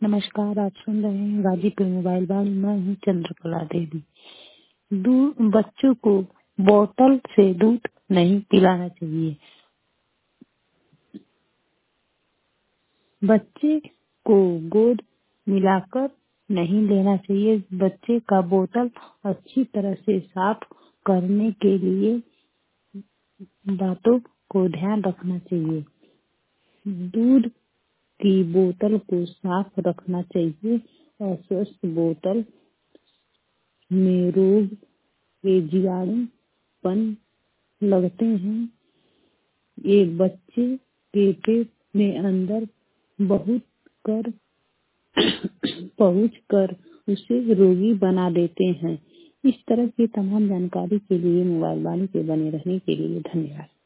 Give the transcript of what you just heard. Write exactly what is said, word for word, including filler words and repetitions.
नमस्कार, आप सुन रहे हैं गाजीपुर मोबाइल बाग। मैं हूँ चंद्रकला देवी। दूध बच्चों को बोतल से दूध नहीं पिलाना चाहिए। बच्चे को गोद मिलाकर नहीं लेना चाहिए। बच्चे का बोतल अच्छी तरह से साफ करने के लिए बातों को ध्यान रखना चाहिए। दूध की बोतल को साफ रखना चाहिए और स्वस्थ बोतल में रोग के जीवाणुपन लगते हैं। ये बच्चे के पेट में अंदर बहुत कर पहुँच कर उसे रोगी बना देते हैं। इस तरह की तमाम जानकारी के लिए मोबाइल वाणी के बने रहने के लिए धन्यवाद।